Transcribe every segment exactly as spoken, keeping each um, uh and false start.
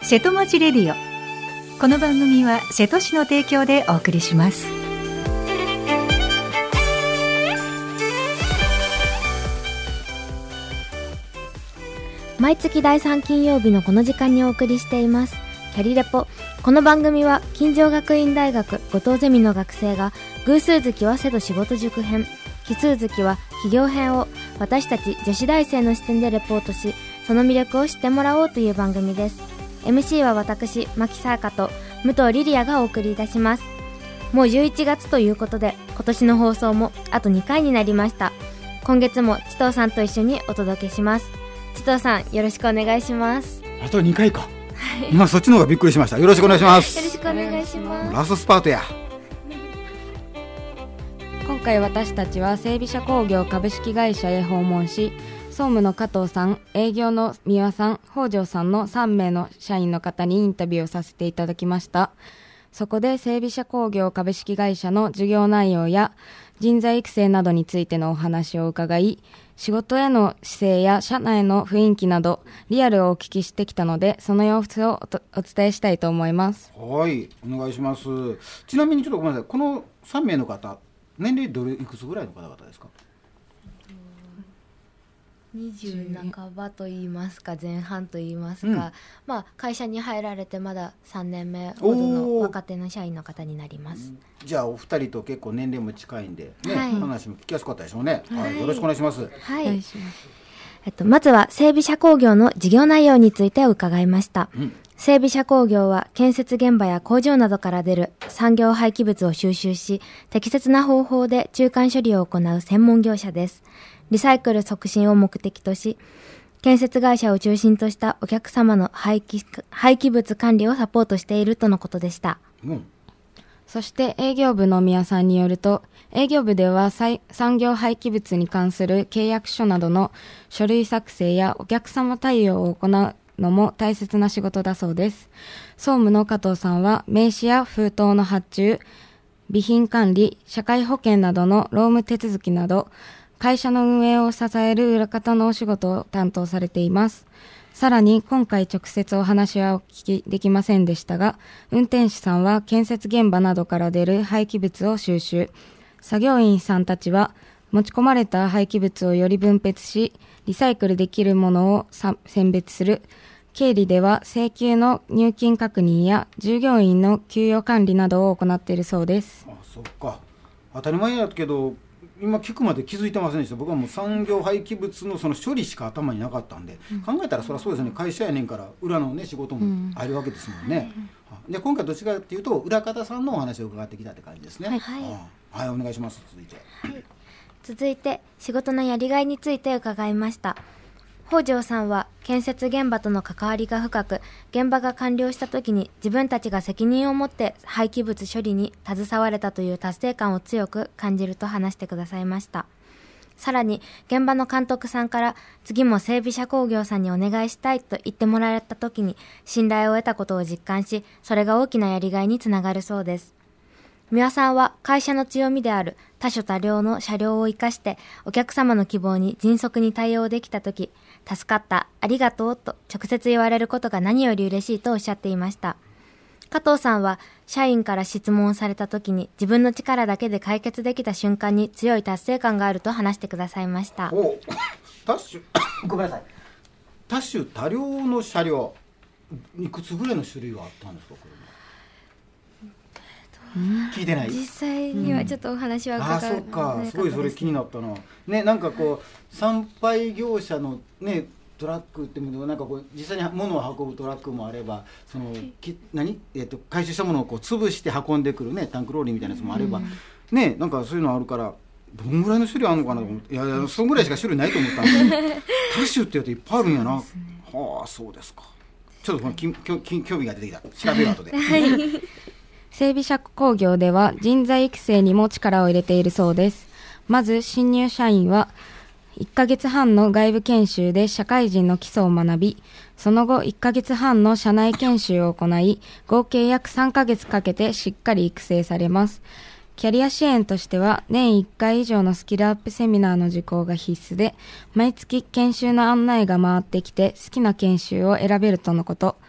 瀬戸町レディオ。この番組は瀬戸市の提供でお送りします。 毎月だいさん金曜日のこの時間にお送りしていますキャリレポ。この番組は金城学院大学後藤ゼミの学生が偶数月は瀬戸仕事塾編、奇数月は企業編を私たち女子大生の視点でレポートし、その魅力を知ってもらおうという番組です。 エムシー は私牧沙香と武藤リリアがお送りいたします。もうじゅういちがつということで、今年の放送もあとにかいになりました。今月も千藤さんと一緒にお届けします。千藤さん、よろしくお願いします。 あとにかいか、はい、今そっちの方がびっくりしました。よろしくお願いします。 よろしくお願いします。 ラストスパートや。 今回私たちは整備車工業株式会社へ訪問し、総務の加藤さん、営業の三輪さん、北条さんのさんめいの社員の方にインタビューをさせていただきました。そこで整備車工業株式会社の事業内容や人材育成などについてのお話を伺い、仕事への姿勢や社内の雰囲気などリアルをお聞きしてきたので、その様子を お, お伝えしたいと思います。 はい、お願いします。ちなみにちょっとごめんなさい、このさんめいの方、年齢どれいくつぐらいの方々ですか？ にじゅう半ばといいますか前半といいますか、 うん、 まあ、会社に入られてまださんねんめほどの若手の社員の方になります。 じゃあお二人と結構年齢も近いんで、ね、はい、話も聞きやすかったでしょうね、はいはい、よろしくお願いします。 はい、えっと、まずは整備車工業の事業内容について伺いました。うん、整備車工業は建設現場や工場などから出る産業廃棄物を収集し、適切な方法で中間処理を行う専門業者です。リサイクル促進を目的とし、建設会社を中心としたお客様の廃棄、廃棄物管理をサポートしているとのことでした。 うん、 そして営業部の宮さんによると、営業部では産業廃棄物に関する契約書などの書類作成やお客様対応を行うのも大切な仕事だそうです。総務の加藤さんは名刺や封筒の発注、備品管理、社会保険などの労務手続きなど、会社の運営を支える裏方のお仕事を担当されています。さらに今回直接お話はお聞きできませんでしたが、運転手さんは建設現場などから出る廃棄物を収集、作業員さんたちは持ち込まれた廃棄物をより分別し、リサイクルできるものを選別する、経理では請求の入金確認や従業員の給与管理などを行っているそうです。 あ、そっか、当たり前やけど今聞くまで気づいてませんでした。僕はもう産業廃棄物のその処理しか頭になかったんで、うん、考えたらそりゃそうですね、会社やねんから裏のね仕事もあるわけですもんね。うん、で今回どっちかっていうと裏方さんのお話を伺ってきたって感じですね。はい、はい、はい、お願いします。続いて、はい、 続いて仕事のやりがいについて伺いました。北条さんは建設現場との関わりが深く、現場が完了した時に自分たちが責任を持って廃棄物処理に携われたという達成感を強く感じると話してくださいました。さらに現場の監督さんから次も整備車工業さんにお願いしたいと言ってもらえた時に信頼を得たことを実感し、それが大きなやりがいにつながるそうです。三輪さんは会社の強みである多種多量の車両を生かしてお客様の希望に迅速に対応できたとき、助かった、ありがとうと直接言われることが何より嬉しいとおっしゃっていました。加藤さんは社員から質問されたときに自分の力だけで解決できた瞬間に強い達成感があると話してくださいました。 お多種ごめんなさい、多種多量の車両、いくつぐらいの種類があったんですか？これ聞いてない。 実際にはちょっとお話は伺う、 うん、あ、そうか、すごいそれ気になったな。ね、なんかこう産廃業者のねトラックっていうのはなんかこう実際に物を運ぶトラックもあれば、そのき何えっと回収したものをこう潰して運んでくるねタンクローリーみたいなやつもあれば、うん、ね、なんかそういうのあるからどんぐらいの種類あるのかなと思って、いやいやそんぐらいしか種類ないと思ったんで多種ってやついっぱいあるんやな。ね、はあ、そうですか。ちょっとこのきき興味が出てきた。調べる後で。はい整備車工業では人材育成にも力を入れているそうです。まず新入社員はいっかげつはんの外部研修で社会人の基礎を学び、その後いっかげつはんの社内研修を行い、合計約さんかげつかけてしっかり育成されます。キャリア支援としては年いっかい以上のスキルアップセミナーの受講が必須で、毎月研修の案内が回ってきて好きな研修を選べるとのこと。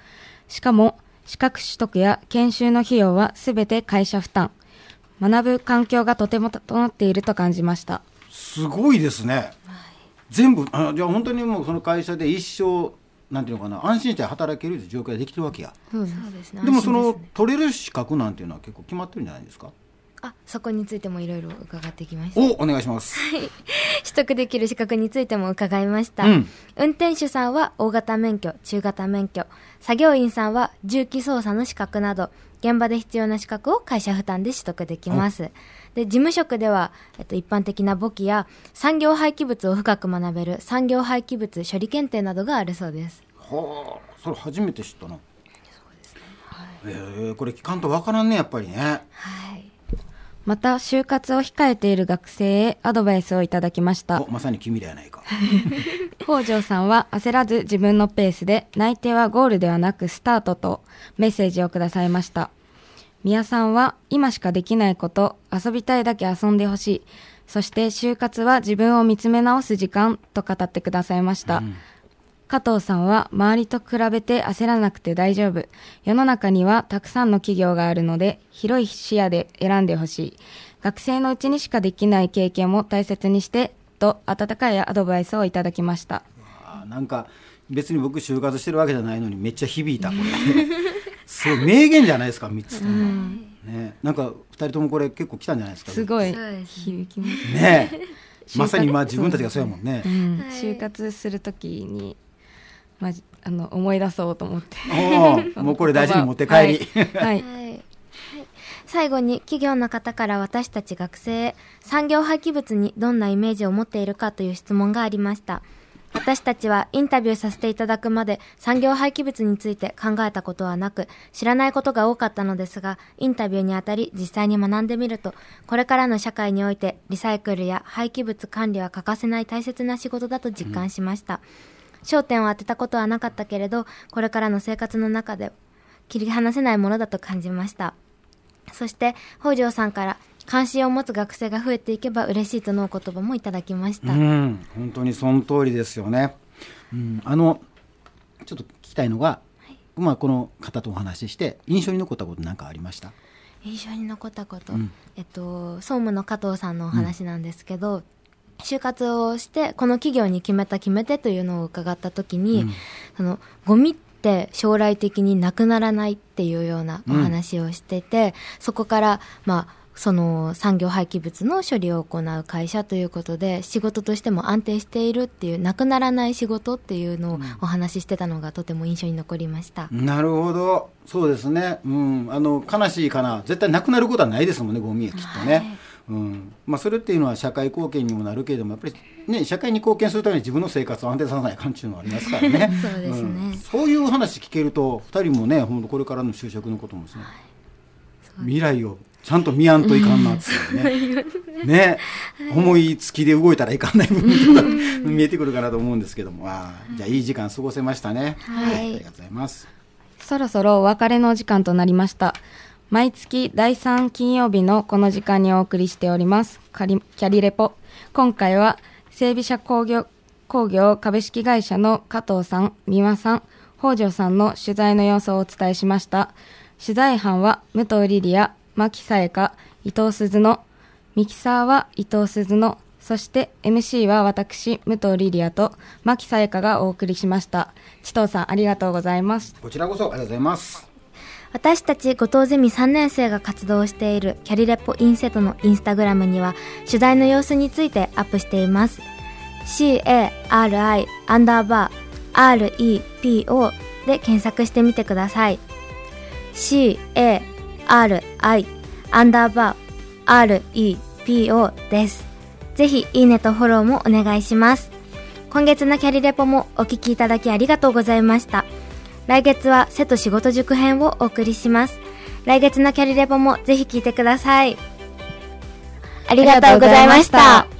しかも資格取得や研修の費用はすべて会社負担。学ぶ環境がとても整っていると感じました。 すごいですね、はい、全部あじゃあ本当にもうその会社で一生なんていうのかな、安心して働ける状況ができてるわけや。 そうですね。 でもその取れる資格なんていうのは結構決まってるんじゃないですか。 あ、そこについてもいろいろ伺ってきました。 お、お願いします。 はい、取得できる資格についても伺いました、 うん、 運転手さんは大型免許、中型免許、作業員さんは重機操作の資格など現場で必要な資格を会社負担で取得できます。で、事務職では、えっと、一般的な簿記や産業廃棄物を深く学べる産業廃棄物処理検定などがあるそうです。 はあ、それ初めて知ったな。 そうですね、はい、 えー、これ聞かんとわからんね、やっぱりね。 はい。 また就活を控えている学生へアドバイスをいただきました。 お、まさに君ではないか。 北条さんは焦らず自分のペースで、内定はゴールではなくスタートとメッセージをくださいました。宮さんは今しかできないこと、遊びたいだけ遊んでほしい、そして就活は自分を見つめ直す時間と語ってくださいました、うん、加藤さんは周りと比べて焦らなくて大丈夫、世の中にはたくさんの企業があるので広い視野で選んでほしい、学生のうちにしかできない経験も大切にしてと温かいアドバイスをいただきました。 あ、なんか別に僕就活してるわけじゃないのにめっちゃ響いたこれすごい名言じゃないですか、みっつとも、うんね、なんかふたりともこれ結構来たんじゃないですか。 すごい響きますね。まさに今自分たちがそうやもんね、 うん、就活するときに、ま、あの思い出そうと思っておもうこれ大事に持って帰り、 はいはいはい、 最後に企業の方から私たち学生へ産業廃棄物にどんなイメージを持っているかという質問がありました。私たちはインタビューさせていただくまで産業廃棄物について考えたことはなく、知らないことが多かったのですが、インタビューにあたり実際に学んでみると、これからの社会においてリサイクルや廃棄物管理は欠かせない大切な仕事だと実感しました、うん、焦点を当てたことはなかったけれど、これからの生活の中で切り離せないものだと感じました。そして北条さんから関心を持つ学生が増えていけば嬉しいとのお言葉もいただきました。 うん、本当にその通りですよね、うん、あのちょっと聞きたいのが、はいまあ、この方とお話しして印象に残ったこと何かありました？ 印象に残ったこと、うんえっと、総務の加藤さんのお話なんですけど、うん、就活をしてこの企業に決めた決め手というのを伺った時に、うん、そのゴミって将来的になくならないっていうようなお話をしてて、うん、そこからまあその産業廃棄物の処理を行う会社ということで仕事としても安定しているっていう、なくならない仕事っていうのをお話ししてたのがとても印象に残りました、 うん、なるほど、そうですね、うん、あの悲しいかな、絶対なくなることはないですもんね、ゴミはきっとね、はいうんまあ、それっていうのは社会貢献にもなるけれども、やっぱり、ね、社会に貢献するために自分の生活を安定させないかんっていうのがありますからねそうですね、うん、 そういう話聞けるとふたりもね、ほんとこれからの就職のこともですね、はい、未来をちゃんと見やんといかんなっていうね、うん、ね、はい、思いつきで動いたらいかんない部分が見えてくるかなと思うんですけども、あじゃあいい時間過ごせましたね、 はい、はい、 ありがとうございます。 そろそろお別れの時間となりました。毎月だいさん金曜日のこの時間にお送りしておりますキャリレポ。今回は整備車工業、工業株式会社の加藤さん、三輪さん、北条さんの取材の様子をお伝えしました。取材班は武藤リリア、牧さやか、伊藤鈴乃、ミキサーは伊藤鈴乃、そして エムシー は私武藤リリアと牧さやかがお送りしました。千藤さんありがとうございます。 こちらこそありがとうございます。 私たち後藤ゼミさんねん生が活動しているキャリレポインセトのインスタグラムには取材の様子についてアップしています。 シーエーアールアイ アンダーバー アールイーピーオー で検索してみてください。 シーエーアールアイ アンダーバー アールイーピーオー です。ぜひいいねとフォローもお願いします。今月のキャリレポもお聞きいただきありがとうございました。来月は瀬戸仕事塾編をお送りします。来月のキャリレポもぜひ聞いてください。ありがとうございました。